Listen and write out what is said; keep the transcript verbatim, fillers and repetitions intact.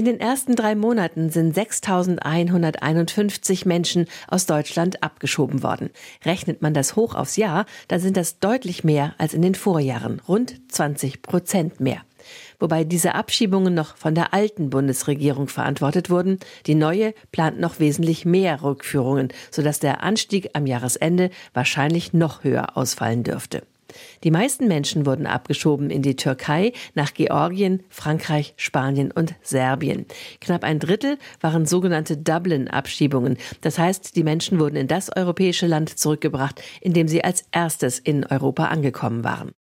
In den ersten drei Monaten sind sechstausendeinhunderteinundfünfzig Menschen aus Deutschland abgeschoben worden. Rechnet man das hoch aufs Jahr, dann sind das deutlich mehr als in den Vorjahren, rund zwanzig Prozent mehr. Wobei diese Abschiebungen noch von der alten Bundesregierung verantwortet wurden. Die neue plant noch wesentlich mehr Rückführungen, sodass der Anstieg am Jahresende wahrscheinlich noch höher ausfallen dürfte. Die meisten Menschen wurden abgeschoben in die Türkei, nach Georgien, Frankreich, Spanien und Serbien. Knapp ein Drittel waren sogenannte Dublin-Abschiebungen. Das heißt, die Menschen wurden in das europäische Land zurückgebracht, in dem sie als erstes in Europa angekommen waren.